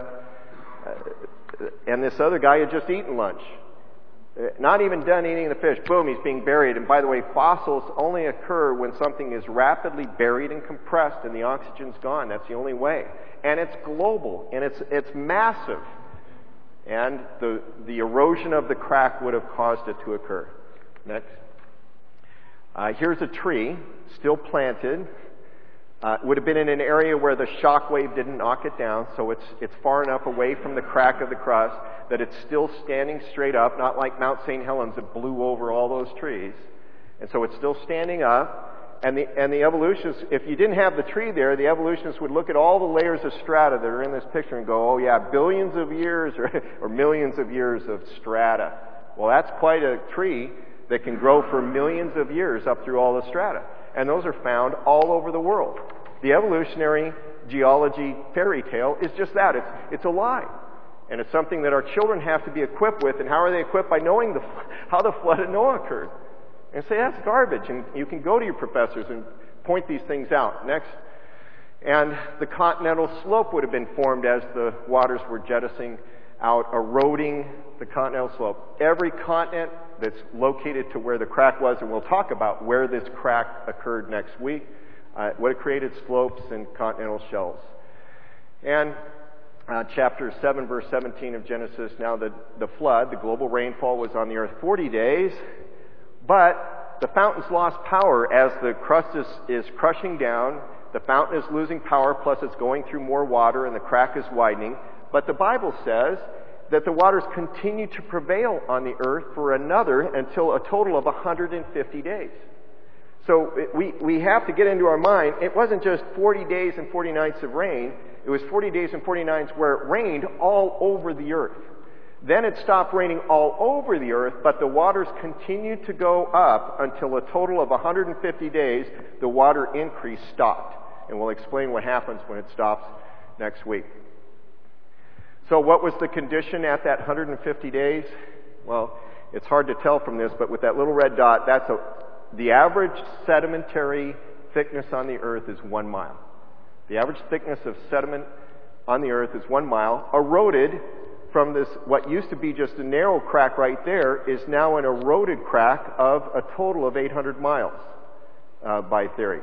and this other guy had just eaten lunch. Not even done eating the fish. Boom, he's being buried. And by the way, fossils only occur when something is rapidly buried and compressed and the oxygen's gone. That's the only way. And it's global, and it's massive. And the erosion of the crack would have caused it to occur. Next. Here's a tree, still planted. Would have been in an area where the shock wave didn't knock it down, so it's far enough away from the crack of the crust that it's still standing straight up, not like Mount St. Helens that blew over all those trees. And so it's still standing up, and the evolutionists, if you didn't have the tree there, the evolutionists would look at all the layers of strata that are in this picture and go, oh yeah, billions of years or millions of years of strata. Well, that's quite a tree that can grow for millions of years up through all the strata. And those are found all over the world. The evolutionary geology fairy tale is just that. It's a lie. And it's something that our children have to be equipped with. And how are they equipped? By knowing how the flood of Noah occurred. And say, that's garbage. And you can go to your professors and point these things out. Next. And the continental slope would have been formed as the waters were jettisoning out, eroding the continental slope. Every continent that's located to where the crack was, and we'll talk about where this crack occurred next week, what it created, slopes and continental shelves. And chapter 7, verse 17 of Genesis, now the flood, the global rainfall was on the earth 40 days, but the fountains lost power as the crust is crushing down. The fountain is losing power, plus it's going through more water, and the crack is widening. But the Bible says that the waters continue to prevail on the earth for another until a total of 150 days. So we have to get into our mind, it wasn't just 40 days and 40 nights of rain. It was 40 days and 40 nights where it rained all over the earth. Then it stopped raining all over the earth, but the waters continued to go up until a total of 150 days, the water increase stopped. And we'll explain what happens when it stops next week. So what was the condition at that 150 days? Well, it's hard to tell from this, but with that little red dot, the average sedimentary thickness on the earth is 1 mile. The average thickness of sediment on the earth is 1 mile. Eroded from this, what used to be just a narrow crack right there, is now an eroded crack of a total of 800 miles by theory.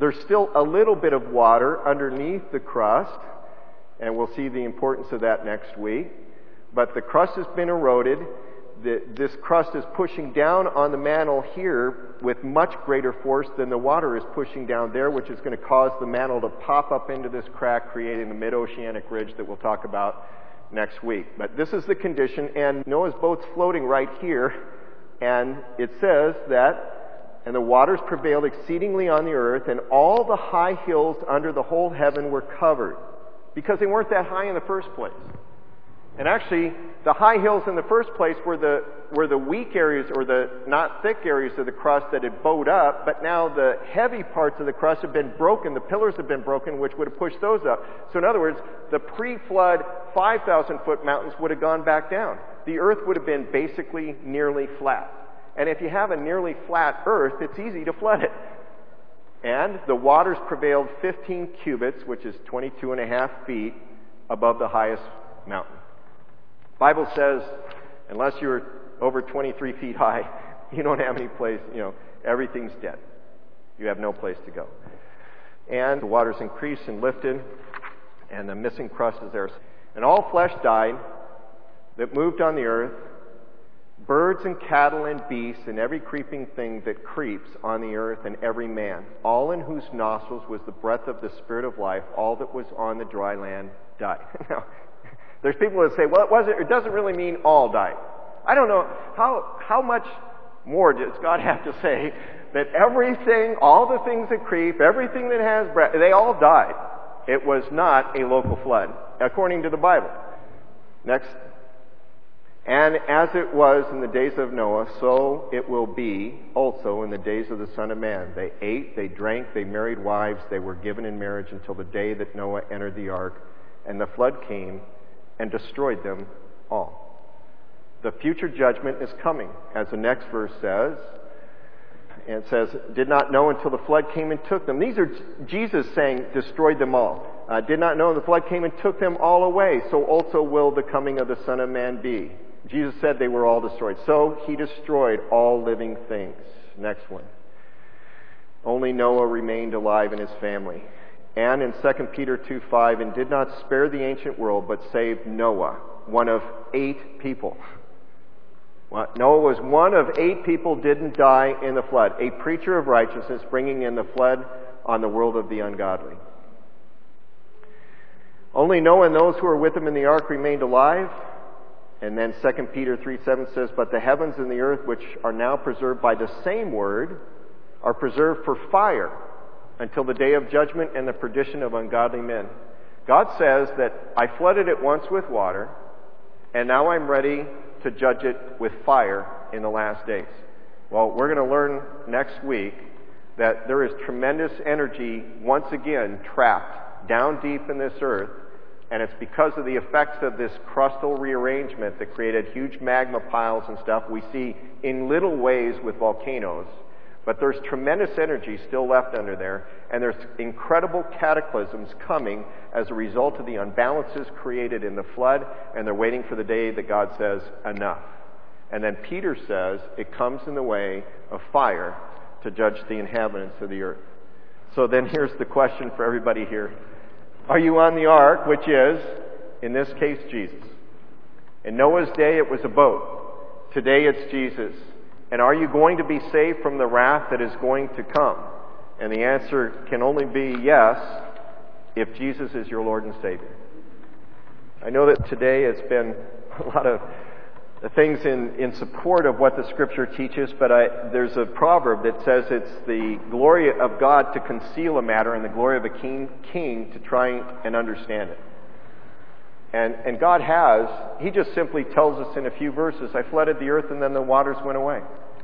There's still a little bit of water underneath the crust, and we'll see the importance of that next week. But the crust has been eroded. This crust is pushing down on the mantle here with much greater force than the water is pushing down there, which is going to cause the mantle to pop up into this crack, creating the mid-oceanic ridge that we'll talk about next week. But this is the condition, and Noah's boat's floating right here, and it says that, and the waters prevailed exceedingly on the earth, and all the high hills under the whole heaven were covered, because they weren't that high in the first place. And actually, the high hills in the first place were the weak areas, or the not thick areas of the crust that had bowed up, but now the heavy parts of the crust have been broken, the pillars have been broken, which would have pushed those up. So in other words, the pre-flood 5,000-foot mountains would have gone back down. The earth would have been basically nearly flat. And if you have a nearly flat earth, it's easy to flood it. And the waters prevailed 15 cubits, which is 22.5 feet, above the highest mountain. Bible says, unless you're over 23 feet high, you don't have any place, everything's dead. You have no place to go. And the waters increased and lifted, and the missing crust is there. And all flesh died that moved on the earth, birds and cattle and beasts and every creeping thing that creeps on the earth, and every man, all in whose nostrils was the breath of the Spirit of life, all that was on the dry land died. Now, there's people that say, well, it doesn't really mean all died. I don't know, how much more does God have to say that everything, all the things that creep, everything that has breath, they all died. It was not a local flood, according to the Bible. Next. And as it was in the days of Noah, so it will be also in the days of the Son of Man. They ate, they drank, they married wives, they were given in marriage until the day that Noah entered the ark, and the flood came and destroyed them all. The future judgment is coming, as the next verse says. And it says, did not know until the flood came and took them. These are Jesus saying, destroyed them all. Did not know the flood came and took them all away. So also will the coming of the Son of Man be. Jesus said they were all destroyed. So he destroyed all living things. Next one. Only Noah remained alive and his family. And in 2 Peter 2:5, and did not spare the ancient world, but saved Noah, one of 8 people. Well, Noah was one of 8 people didn't die in the flood. A preacher of righteousness bringing in the flood on the world of the ungodly. Only Noah and those who were with him in the ark remained alive. And then 2 Peter 3:7 says, but the heavens and the earth, which are now preserved by the same word, are preserved for fire, until the day of judgment and the perdition of ungodly men. God says that I flooded it once with water, and now I'm ready to judge it with fire in the last days. Well, we're going to learn next week that there is tremendous energy once again trapped down deep in this earth, and it's because of the effects of this crustal rearrangement that created huge magma piles and stuff we see in little ways with volcanoes. But there's tremendous energy still left under there, and there's incredible cataclysms coming as a result of the unbalances created in the flood, and they're waiting for the day that God says, enough. And then Peter says it comes in the way of fire to judge the inhabitants of the earth. So then here's the question for everybody here. Are you on the ark, which is, in this case, Jesus? In Noah's day, it was a boat. Today, it's Jesus. And are you going to be saved from the wrath that is going to come? And the answer can only be yes, if Jesus is your Lord and Savior. I know that today it's been a lot of things in support of what the Scripture teaches, but there's a proverb that says it's the glory of God to conceal a matter and the glory of a king to try and understand it. And God has. He just simply tells us in a few verses, I flooded the earth and then the waters went away.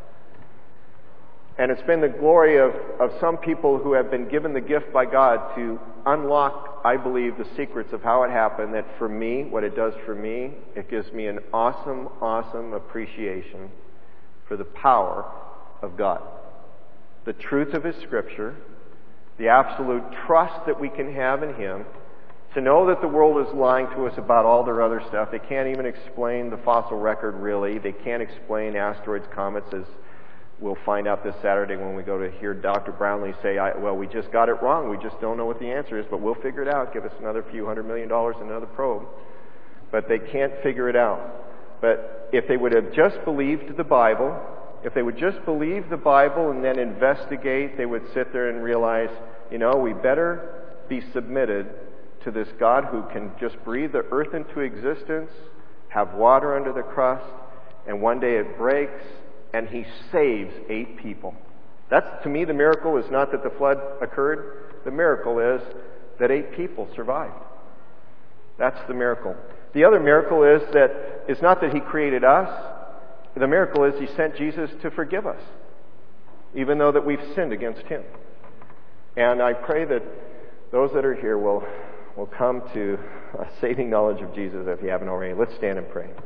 And it's been the glory of some people who have been given the gift by God to unlock, I believe, the secrets of how it happened, that for me, what it does for me, it gives me an awesome, awesome appreciation for the power of God. The truth of His Scripture, the absolute trust that we can have in Him, to know that the world is lying to us about all their other stuff. They can't even explain the fossil record, really. They can't explain asteroids, comets, as we'll find out this Saturday when we go to hear Dr. Brownlee say, well, we just got it wrong. We just don't know what the answer is, but we'll figure it out. Give us another few $100 million and another probe. But they can't figure it out. But if they would have just believed the Bible, if they would just believe the Bible and then investigate, they would sit there and realize, we better be submitted to this God who can just breathe the earth into existence, have water under the crust, and one day it breaks, and He saves 8 people. That's, to me, the miracle is not that the flood occurred. The miracle is that 8 people survived. That's the miracle. The other miracle is that it's not that He created us. The miracle is He sent Jesus to forgive us, even though that we've sinned against Him. And I pray that those that are here will come to a saving knowledge of Jesus if you haven't already. Let's stand and pray.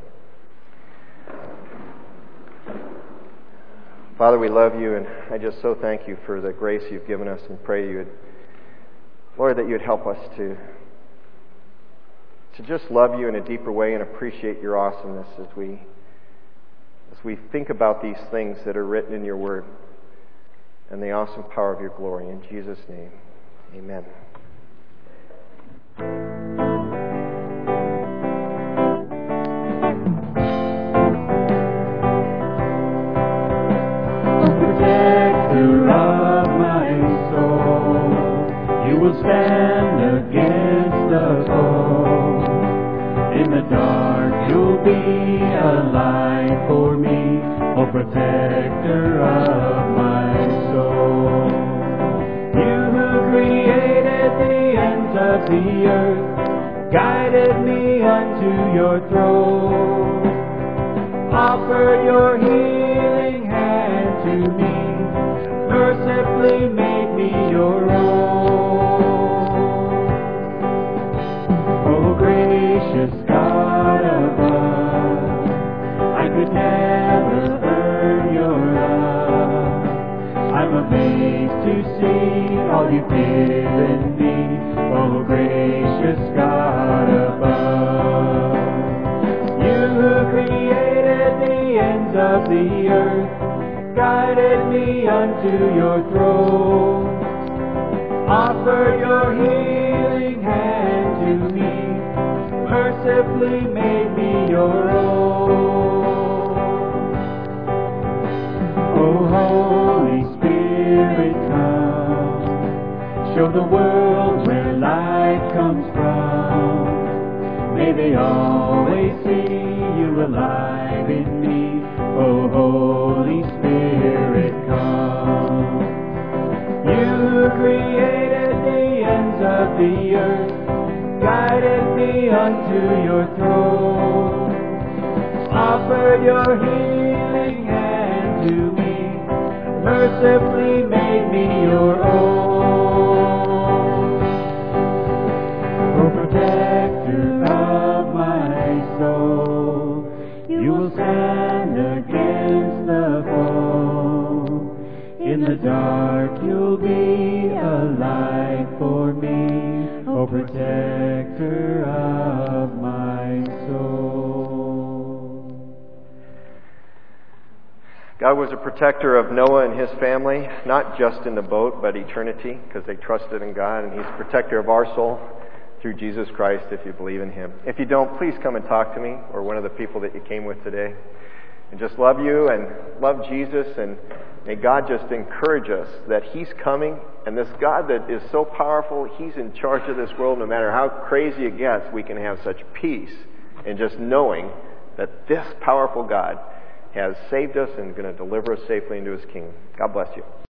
Father, we love You, and I just so thank You for the grace You've given us, and pray You would, Lord, that You'd help us to just love You in a deeper way and appreciate Your awesomeness as we think about these things that are written in Your Word and the awesome power of Your glory. In Jesus' name, amen. Protector of my soul, You will stand against the foe. In the dark You'll be a light for me, O protector of my soul. You who created the ends of the earth, guided me unto Your throne. Offer Your healing hand to me, mercifully made me Your own. Oh gracious God above, I could never earn Your love. I'm amazed to see all You've given me, oh gracious God above. You who created the ends of the earth, guided me unto Your throne. Offer Your healing hand to me, mercifully made me Your own. Oh Holy Spirit, come, show the world where light comes from. May they always see You alive in me. Oh Holy Spirit, come. You who created the ends of the earth, guided me unto Your throne. Offer Your healing hand to me, mercifully made me Your own. O protector of my soul, You will stand against the foe. In the dark You'll be a light for me, O protector of my soul. God was a protector of Noah and his family, not just in the boat, but eternity, because they trusted in God. And He's a protector of our soul through Jesus Christ if you believe in Him. If you don't, please come and talk to me or one of the people that you came with today. And just love you and love Jesus, and may God just encourage us that He's coming, and this God that is so powerful, He's in charge of this world. No matter how crazy it gets, we can have such peace in just knowing that this powerful God has saved us and is going to deliver us safely into His kingdom. God bless you.